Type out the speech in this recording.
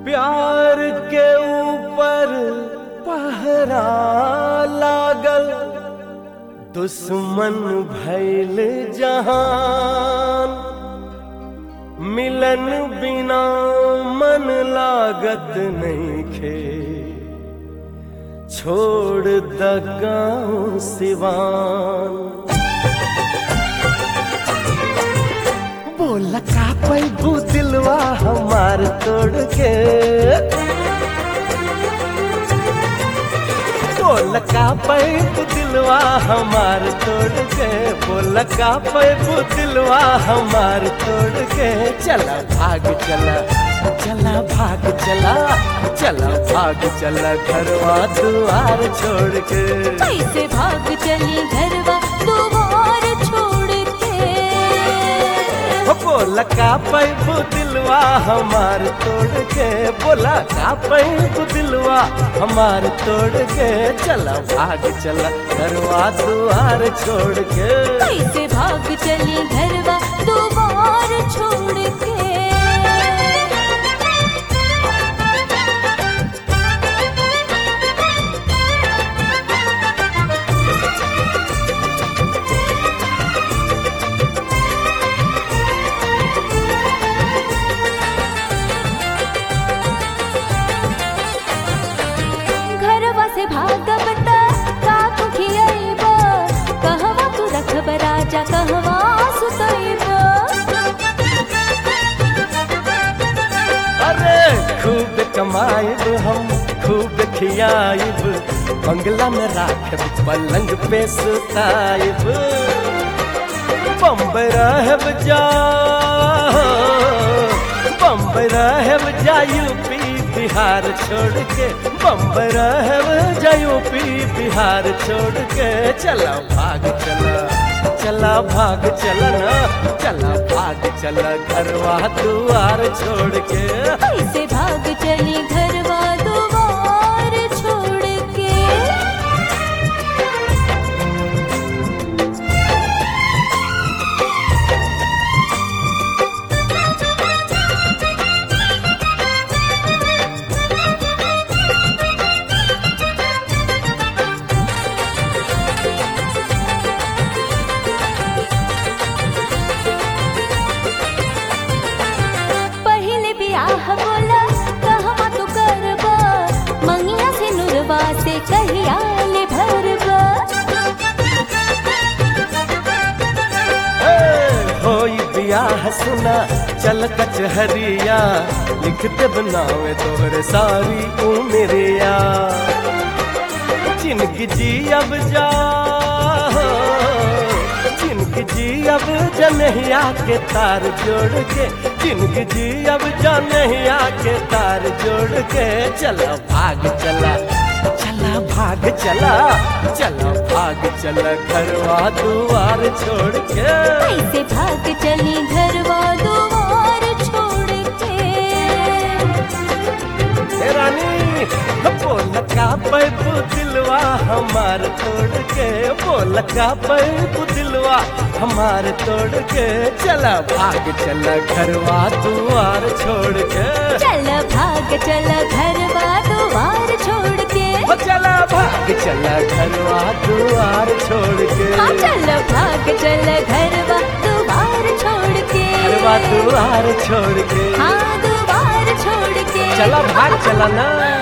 प्यार के ऊपर पहरा लागल, दुश्मन भइल जहान। मिलन बिना मन लागत नइखे, छोड़ द गाँव सिवान। बोला का पैबू दिलवा हमार तोड़ के, बोला का पैबू दिलवा हमार तोड़ के, बोला का पैबू दिलवा हमार तोड़ के। चला भाग चला, चला भाग चला, चला भाग चला घरवा दुआर छोड़ के। कैसे भाग चली घरवा दुआर छोड़ के। बोला का पैबू दिलवा हमार तोड़ के, बोला का पैबू दिलवा हमार तोड़ के। चला भाग चला घरवा दुआर छोड़ के। कैसे भाग चली घरवा दुआर छोड़ के। से भागब त काकू खियब, कहवा तू रखब राजा कहवा सुतैब। अरे खूब कमाइब हम खूब खियाइब, बंगला में राखब पलंग पे सुताइब। बम्बई रहब जा, बम्बई रहब जा यूपी बिहार छोड़ के, बम्बई रहब जा यूपी बिहार छोड़ के। चला भाग चला, चला भाग चला ना, चला भाग चला घरवा दुआर छोड़ के। कैसे भाग चली घरवा दुआर छोड़ के। बोला कहवा तू करबा, मंगिया से नुरवा से कहिया ले भरबा। होई बियाह सुना चल कचहरिया, लिख दे बनावे तोहरे सारी उमरिया। जिनकी जी अब जा, जिनकी जी अब जनहिया के तार जोड़ के, जिनकी जी अब जनहिया के तार जोड़ के। चला भाग चला, चला भाग चला, चला भाग चला घरवा दुआर छोड़ के। कैसे भाग चली घरवा दुआर छोड़ के। रानी बोल का पैबू दिलवा हमार तोड़ के, बोल का पैबू दिलवा हमार तोड़ के। चला भाग चला घरवा दुआर छोड़ के। चला भाग चला घरवा दुआर छोड़ के। चला भाग चला घरवा दुआर छोड़ के। हाँ चला भाग चला घरवा दुआर छोड़ के। घरवा दुआर छोड़ के। हाँ दुआर छोड़ के। चला भाग चला ना।